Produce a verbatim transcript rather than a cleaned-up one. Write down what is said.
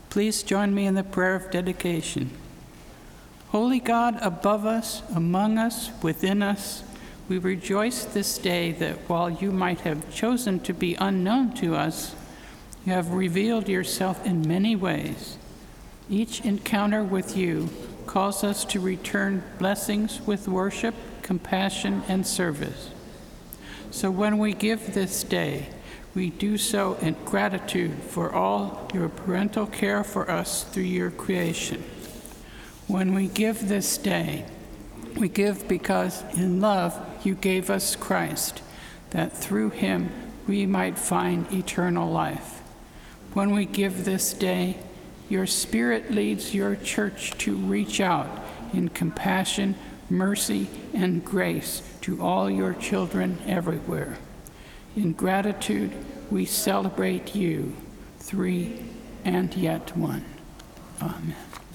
Please join me in the prayer of dedication. Holy God, above us, among us, within us, we rejoice this day that while you might have chosen to be unknown to us, you have revealed yourself in many ways. Each encounter with you calls us to return blessings with worship, compassion, and service. So when we give this day, we do so in gratitude for all your parental care for us through your creation. When we give this day, we give because in love you gave us Christ, that through him we might find eternal life. When we give this day, your Spirit leads your church to reach out in compassion, mercy, and grace to all your children everywhere. In gratitude, we celebrate you, three and yet one. Amen.